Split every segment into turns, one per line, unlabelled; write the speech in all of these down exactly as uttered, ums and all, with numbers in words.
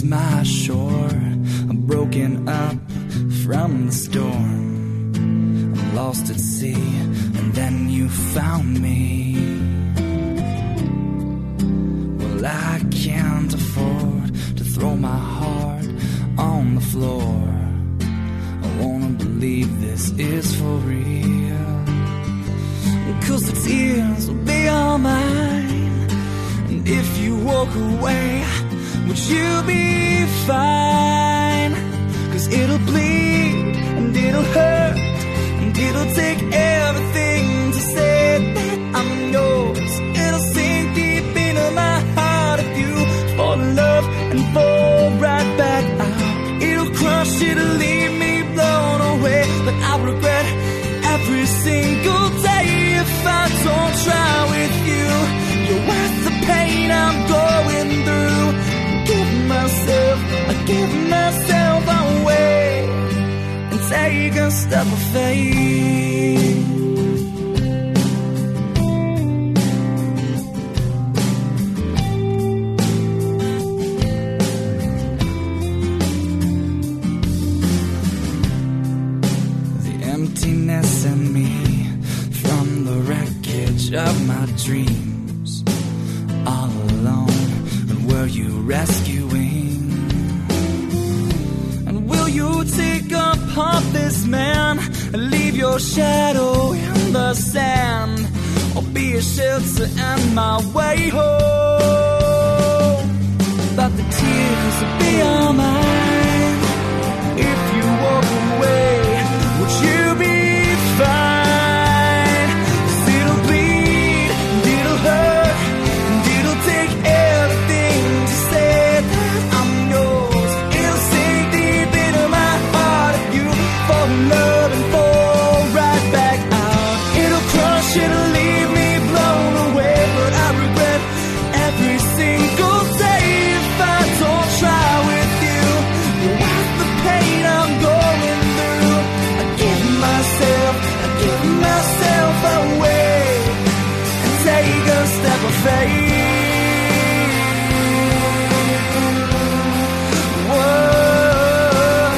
is my shore. I'm broken up from the storm. I'm lost at sea, and then you found me. Well, I can't afford to throw my heart on the floor. I wanna believe this is for real, 'cause the tears will be all mine. And if you walk away, would you be fine? 'Cause it'll bleed and it'll hurt, and it'll take everything to say that I'm yours. It'll sink deep into my heart if you fall in love and fall right back out. It'll crush, it'll leave me blown away, but I'll regret every single day if I don't try with you. You're worth the pain I'm going through. I give myself, I give myself away and take a step of faith. The emptiness in me from the wreckage of my dreams, all alone, and were you rescuing? And will you take apart this man and leave your shadow in the sand, or be a shelter and my way home? But the tears will be all mine if you walk away. Would you be fine? 'Cause it'll bleed and it'll hurt, and it'll take everything to say that I'm yours. It'll sink deep into my heart if you fall in love and fall right back out. It'll crush, it'll leave me blown away, but I regret every single day if I don't try with you. You're worth the pain I'm going through. I give myself, I give myself away and take a step of faith. Whoa.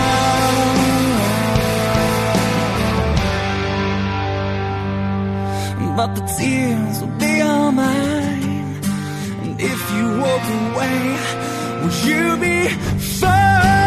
But the tears will be all mine, and if you walk away, would you be fine?